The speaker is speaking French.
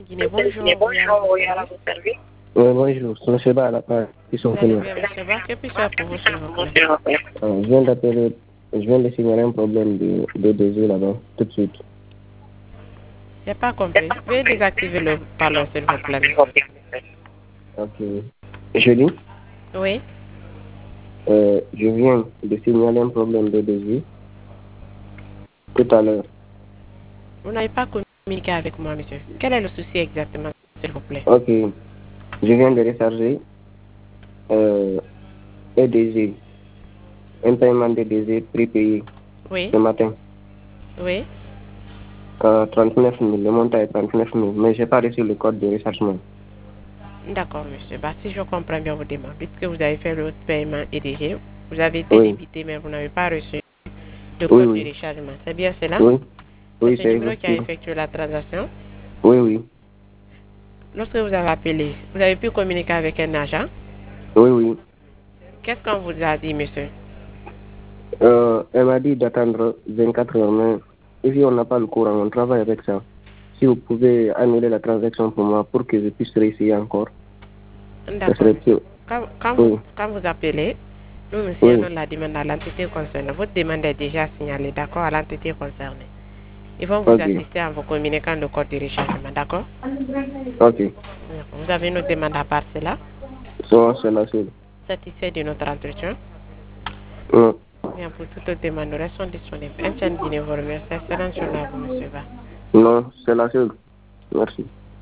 Guinée, bonjour, oui, à votre service. Bonjour, c'est M. Ba à la part qui sont Vous allez venus. bien, monsieur Ba? Que puis-je faire pour vous, s'il vous plaît? Je viens d'appeler, je viens de signaler un problème de désir là-bas, tout de suite. Je n'ai pas compris. Veuillez désactiver le parleur, s'il vous plaît, monsieur. Ok. Je dis, Oui? je viens de signaler un problème de désir tout à l'heure. Vous n'avez pas communiqué avec moi, monsieur. Quel est le souci exactement, s'il vous plaît? Ok. Je viens de recharger un désir, un paiement de désir prépayé Oui? ce matin. Oui? 39 000, le montant est 39 000, mais je n'ai pas reçu le code de rechargement. D'accord, monsieur. Bah, si je comprends bien vos demandes, puisque vous avez fait le paiement EDG, vous avez été Oui, débité, mais vous n'avez pas reçu de oui, code de oui, rechargement. C'est bien cela? oui, C'est oui, ce c'est numéro qui a exactement. effectué la transaction. Oui, oui, Lorsque vous avez appelé, vous avez pu communiquer avec un agent. oui, oui. Qu'est-ce qu'on vous a dit, monsieur? Elle m'a dit d'attendre 24 heures, mais ici on n'a pas le courant, on travaille avec ça. Si vous pouvez annuler la transaction pour moi pour que je puisse réessayer encore, ça D'accord, serait monsieur. plus. Oui, Quand vous appelez, nous nous oui, signalons la demande à l'entité concernée. Votre demande est déjà signalée, d'accord, à l'entité concernée. Ils vont vous ok, assister en vous communiquant le code de rechargement, d'accord? ok. Vous avez une demande à part cela, So, c'est la seule. satisfait de notre entretien. Non, Bien, pour toute demande, nous restons disponibles. Un Guinée vous remercie. Excellente journée à vous, monsieur Ba. non, c'est la seule. Merci.